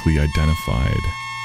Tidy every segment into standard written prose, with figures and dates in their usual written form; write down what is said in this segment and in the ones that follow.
publicly identified.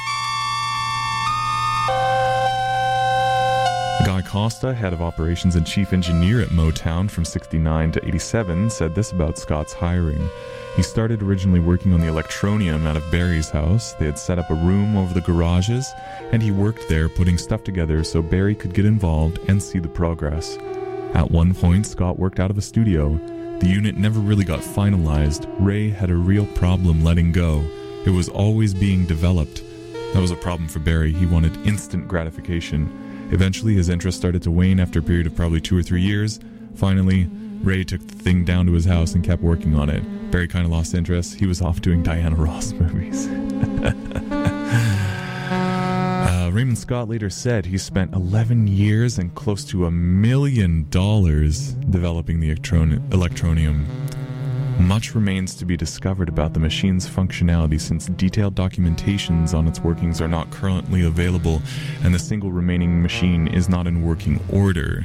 Guy Costa, head of operations and chief engineer at Motown from 69 to 87, said this about Scott's hiring. He started originally working on the Electronium out of Barry's house. They had set up a room over the garages, and he worked there putting stuff together so Barry could get involved and see the progress. At one point, Scott worked out of a studio. The unit never really got finalized. Ray had a real problem letting go. It was always being developed. That was a problem for Barry. He wanted instant gratification. Eventually, his interest started to wane after a period of probably 2 or 3 years. Finally, Ray took the thing down to his house and kept working on it. Barry kind of lost interest. He was off doing Diana Ross movies. Raymond Scott later said he spent 11 years and close to $1 million developing the Electronium. Much remains to be discovered about the machine's functionality since detailed documentations on its workings are not currently available, and the single remaining machine is not in working order.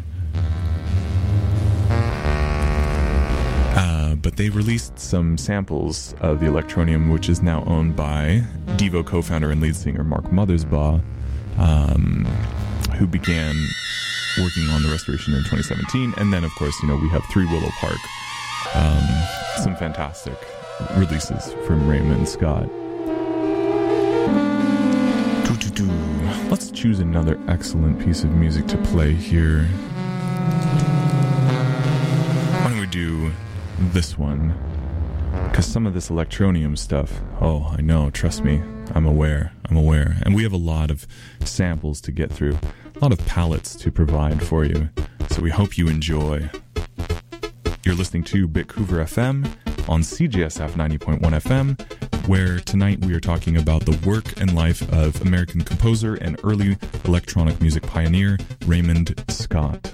But they released some samples of the Electronium, which is now owned by Devo co-founder and lead singer Mark Mothersbaugh, who began working on the restoration in 2017. And then, of course, we have 3 Willow Park. Some fantastic releases from Raymond Scott. Let's choose another excellent piece of music to play here. Why don't we do this one? Because some of this Electronium stuff, oh, I know, trust me, I'm aware. And we have a lot of samples to get through, a lot of palettes to provide for you. So we hope you enjoy. You're listening to Vancouver FM on CJSF 90.1 FM, where tonight we are talking about the work and life of American composer and early electronic music pioneer Raymond Scott.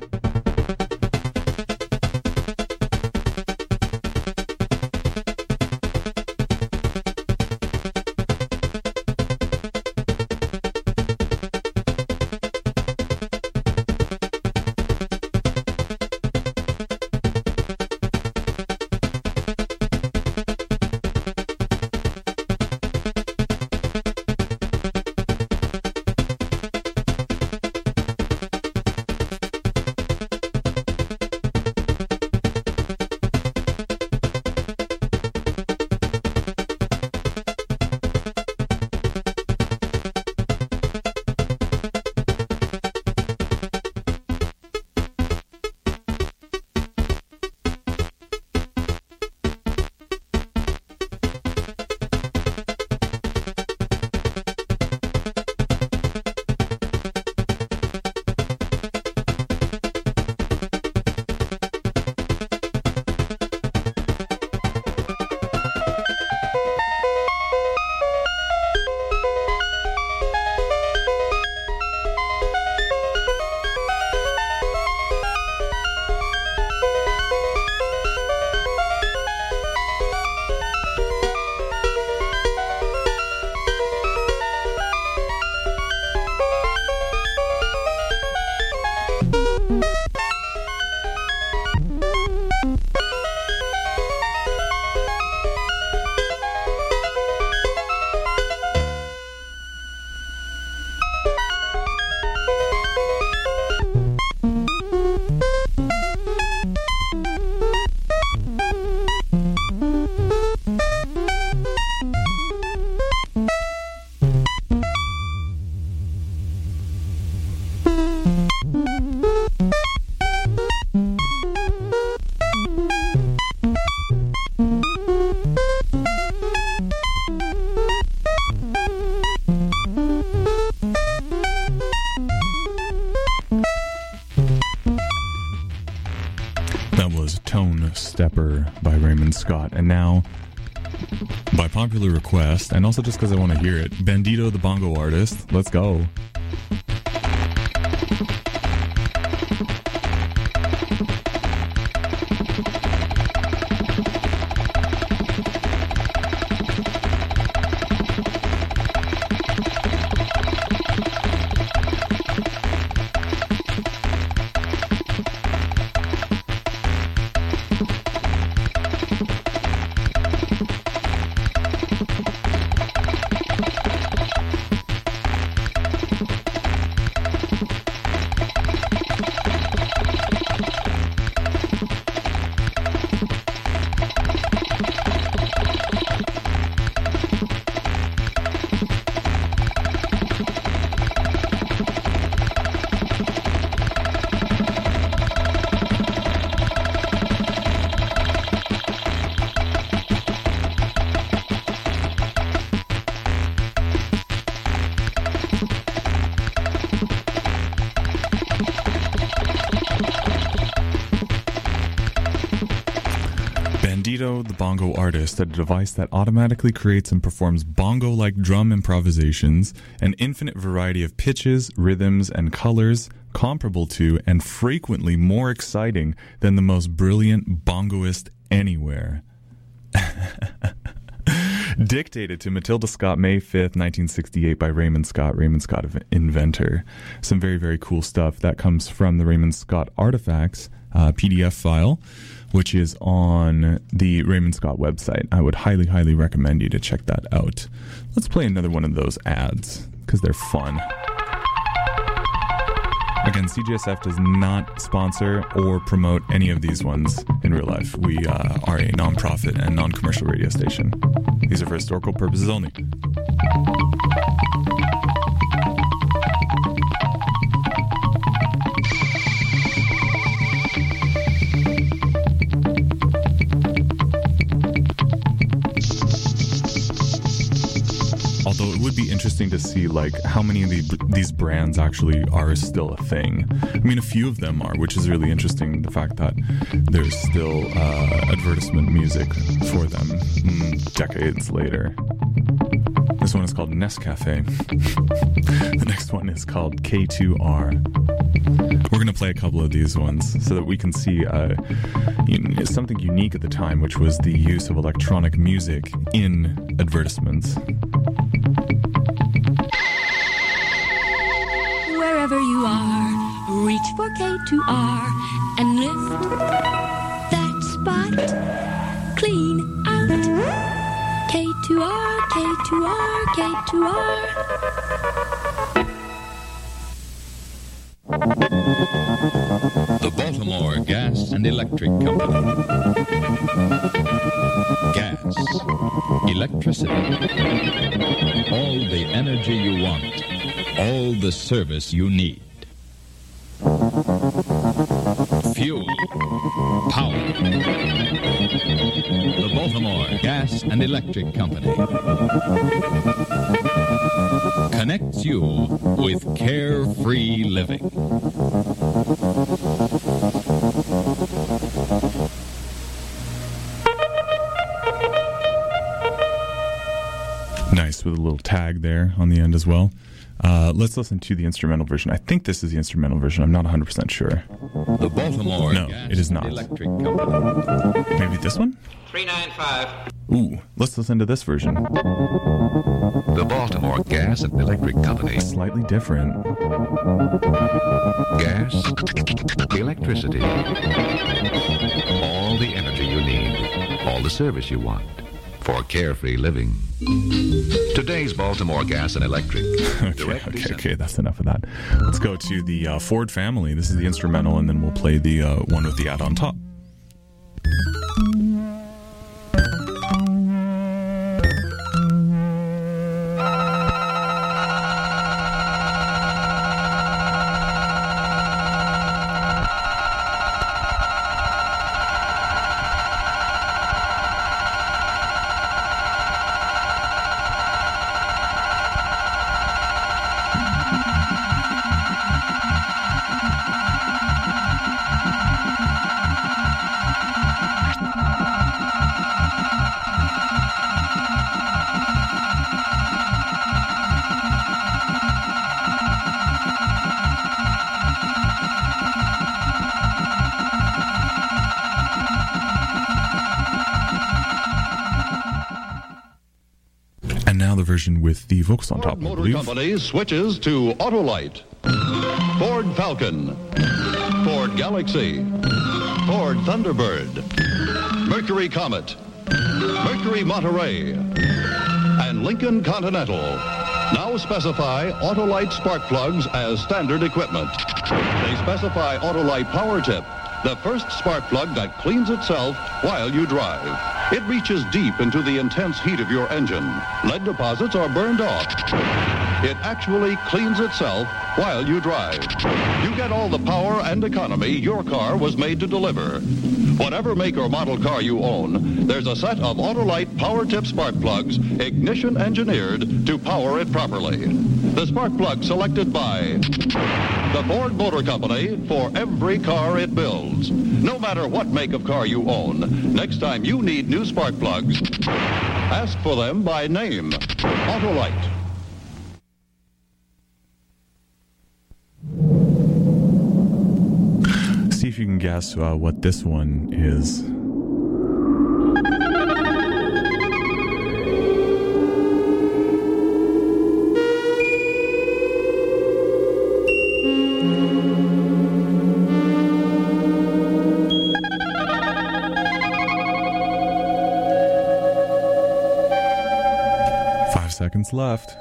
Stepper by Raymond Scott. And now, by popular request, and also just because I want to hear it, Bandito the Bongo Artist. Let's go. the Bongo Artist, a device that automatically creates and performs bongo-like drum improvisations, an infinite variety of pitches, rhythms, and colors, comparable to and frequently more exciting than the most brilliant bongoist anywhere. Dictated to Matilda Scott, May 5th, 1968 by Raymond Scott, inventor. Some very, very cool stuff. That comes from the Raymond Scott Artifacts PDF file, which is on the Raymond Scott website. I would highly, highly recommend you to check that out. Let's play another one of those ads, because they're fun. Again, CJSF does not sponsor or promote any of these ones in real life. We are a non-profit and non-commercial radio station. These are for historical purposes only. Although it would be interesting to see like how many of these brands actually are still a thing. I mean, a few of them are, which is really interesting. The fact that there's still advertisement music for them decades later. This one is called Nescafe. The next one is called K2R. We're going to play a couple of these ones so that we can see something unique at the time, which was the use of electronic music in advertisements. Wherever you are, reach for K2R and lift that spot clean out. K2R, K2R, K2R. The Baltimore Gas and Electric Company. Gas, electricity, all the energy you want, all the service you need. Fuel, power. The Baltimore Gas and Electric Company connects you with carefree living. Nice, with a little tag there on the end as well. Let's listen to the instrumental version. I think this is the instrumental version. I'm not 100% sure. The Baltimore No, Gas it is not. and Electric Company. Maybe this one? 395. Ooh, let's listen to this version. The Baltimore Gas and Electric Company. Slightly different. Gas, electricity, all the energy you need, all the service you want for carefree living. Today's Baltimore Gas and Electric. Okay, that's enough of that. Let's go to the Ford family. This is the instrumental, and then we'll play the one with the ad on top. Version with the vocals on top. Ford Motor Company switches to Autolite. Ford Falcon, Ford Galaxy, Ford Thunderbird, Mercury Comet, Mercury Monterey, and Lincoln Continental now specify Autolite spark plugs as standard equipment. They specify Autolite Power Tip, the first spark plug that cleans itself while you drive. It reaches deep into the intense heat of your engine. Lead deposits are burned off. It actually cleans itself while you drive. You get all the power and economy your car was made to deliver. Whatever make or model car you own, there's a set of Autolite Power Tip spark plugs ignition engineered to power it properly. The spark plug selected by the Ford Motor Company for every car it builds. No matter what make of car you own, next time you need new spark plugs, ask for them by name. Autolite. See if you can guess what this one is. Seconds left.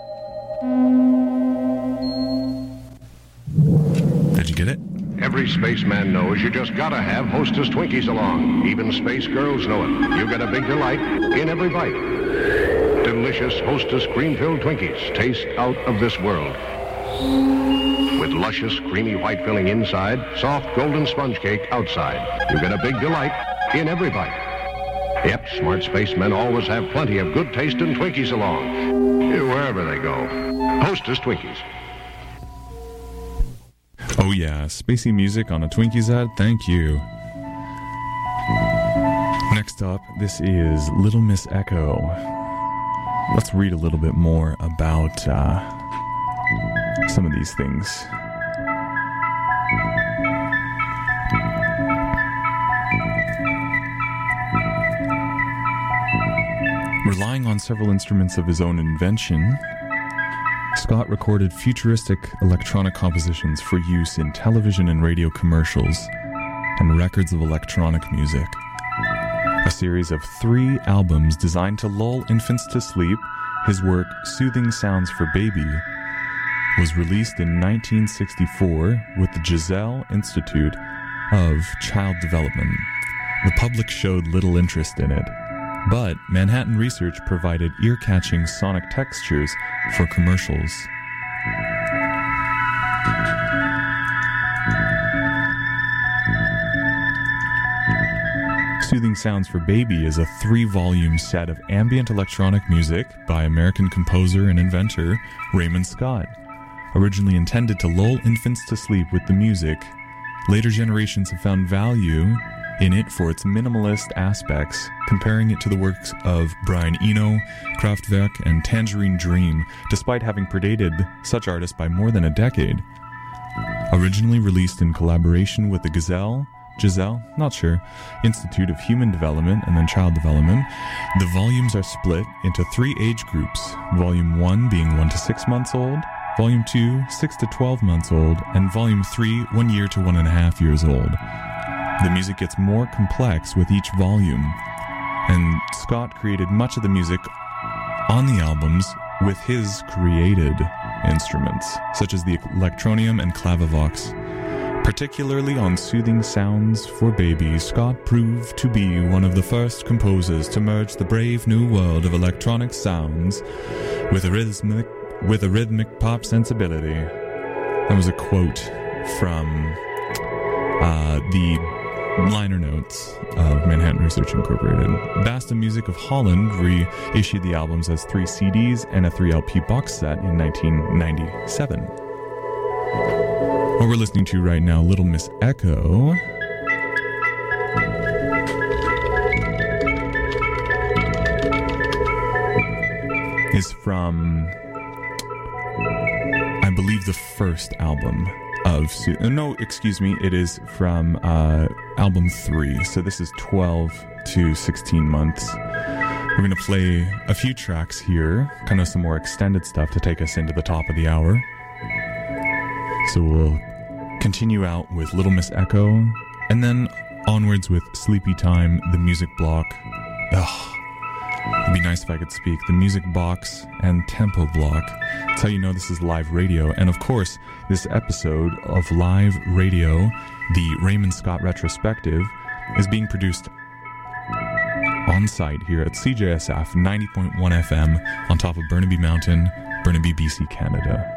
Did you get it? Every spaceman knows you just gotta have Hostess Twinkies along. Even space girls know it. You get a big delight in every bite. Delicious Hostess cream-filled Twinkies taste out of this world. With luscious, creamy white filling inside, soft golden sponge cake outside. You get a big delight in every bite. Yep, smart spacemen always have plenty of good tasting Twinkies along, wherever they go. Hostess Twinkies. Oh yeah, spacey music on a Twinkies ad, thank you. Next up, this is Little Miss Echo. Let's read a little bit more about some of these things. Relying on several instruments of his own invention, Scott recorded futuristic electronic compositions for use in television and radio commercials and records of electronic music. A series of 3 albums designed to lull infants to sleep, his work Soothing Sounds for Baby was released in 1964 with the Giselle Institute of Child Development. The public showed little interest in it, but Manhattan Research provided ear-catching sonic textures for commercials. Soothing Sounds for Baby is a 3-volume set of ambient electronic music by American composer and inventor Raymond Scott. Originally intended to lull infants to sleep with the music, later generations have found value in it for its minimalist aspects, comparing it to the works of Brian Eno, Kraftwerk, and Tangerine Dream, despite having predated such artists by more than a decade. Originally released in collaboration with the Giselle, Institute of Human Development and then Child Development, the volumes are split into 3 age groups, Volume 1 being 1 to 6 months old, Volume 2, 6 to 12 months old, and Volume 3, 1 year to 1.5 years old. The music gets more complex with each volume, and Scott created much of the music on the albums with his created instruments, such as the Electronium and Clavivox. Particularly on Soothing Sounds for Baby, Scott proved to be one of the first composers to merge the brave new world of electronic sounds with a rhythmic pop sensibility. That was a quote from the liner notes of Manhattan Research Incorporated. Basta Music of Holland reissued the albums as 3 CDs and a 3 LP box set in 1997. What we're listening to right now, Little Miss Echo, is from, I believe, the first album of it is from album 3, so this is 12 to 16 months. We're going to play a few tracks here, kind of some more extended stuff to take us into the top of the hour. So we'll continue out with Little Miss Echo, and then onwards with Sleepy Time, The Music Block. It'd be nice if I could speak. The Music Box and Tempo Block. That's how you know this is live radio. And of course, this episode of Live Radio, the Raymond Scott Retrospective, is being produced on site here at CJSF 90.1 FM on top of Burnaby Mountain Burnaby, BC, Canada.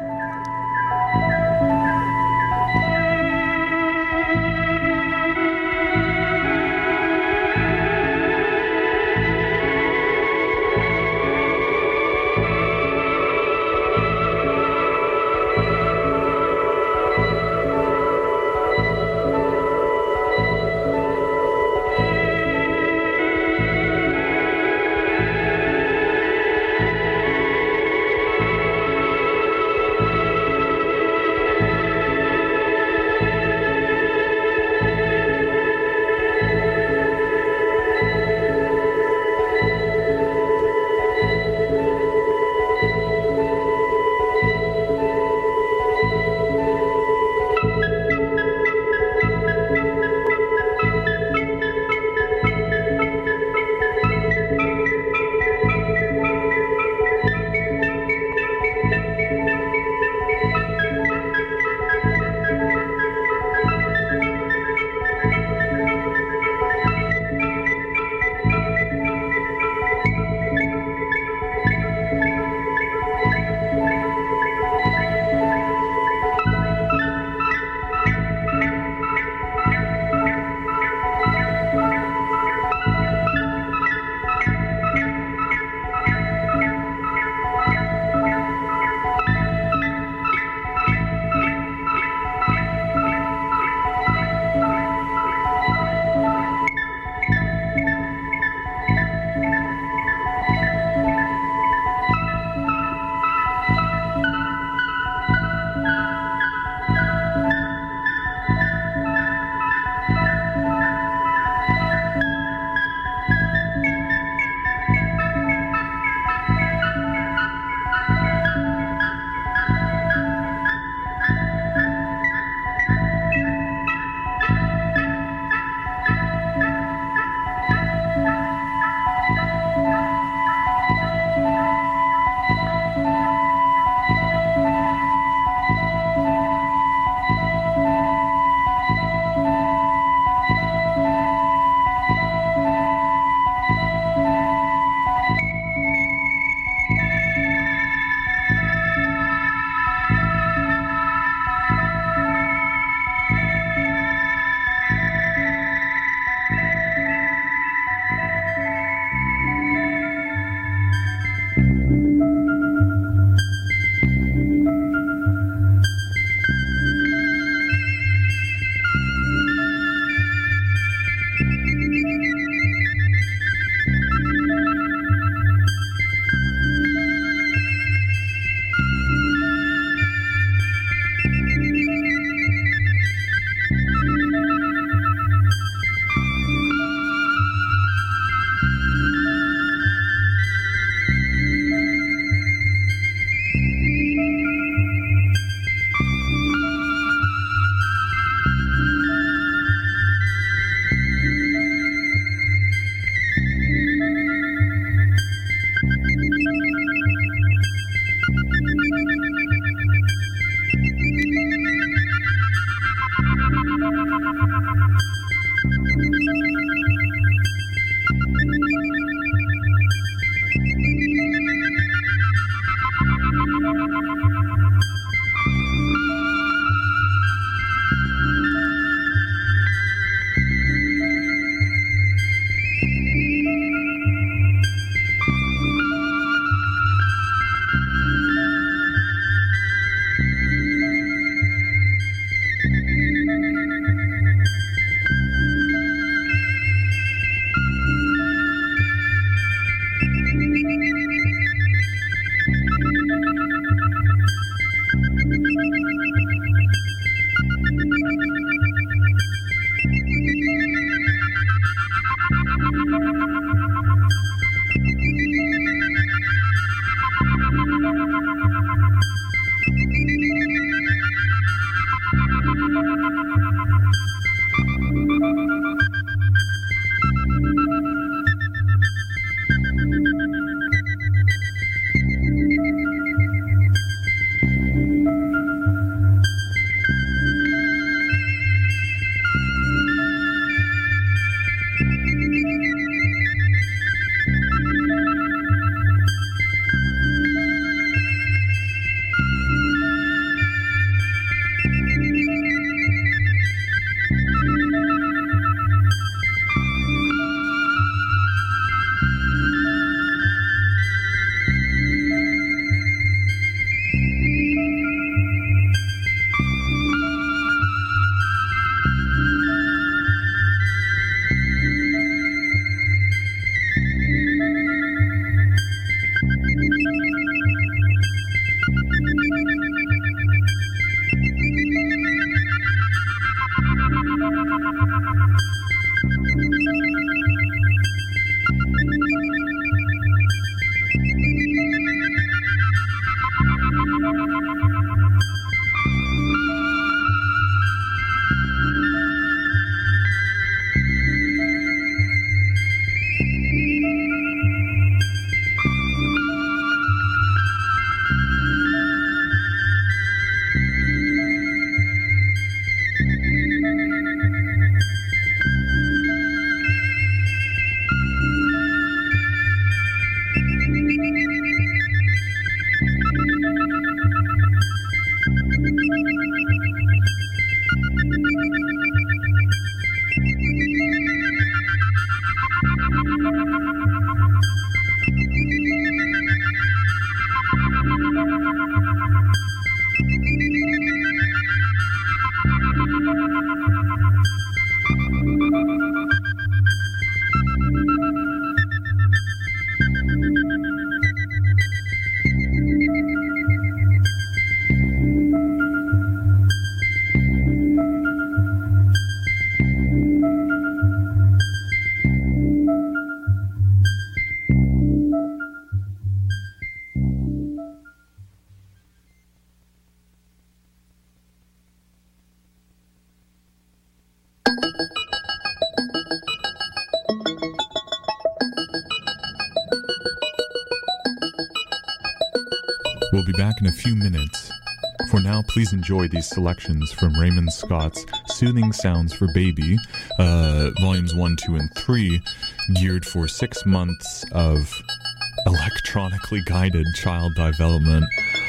We'll be back in a few minutes. For now, please enjoy these selections from Raymond Scott's Soothing Sounds for Baby, volumes 1, 2, and 3, geared for 6 months of electronically guided child development,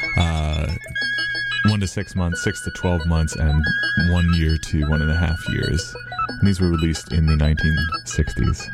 1 to 6 months, 6 to 12 months, and 1 year to 1.5 years. And these were released in the 1960s.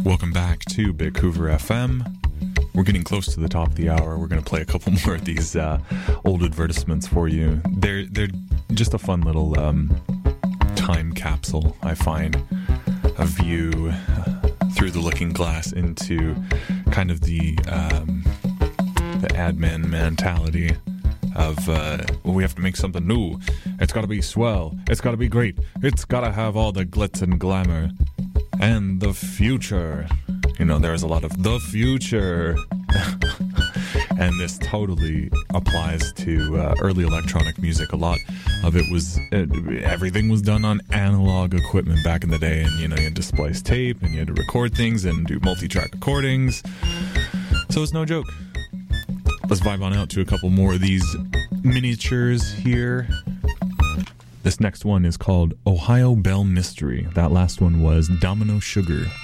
Welcome back to Vancouver FM. We're getting close to the top of the hour. We're going to play a couple more of these old advertisements for you. They're just a fun little time capsule, I find. A view through the looking glass into kind of the ad man mentality of, we have to make something new. It's got to be swell. It's got to be great. It's got to have all the glitz and glamour. And the future. You know, there's a lot of the future. And this totally applies to early electronic music. A lot of it was, everything was done on analog equipment back in the day. And, you know, you had to splice tape and you had to record things and do multi-track recordings. So it's no joke. Let's vibe on out to a couple more of these miniatures here. This next one is called Ohio Bell Mystery. That last one was Domino Sugar.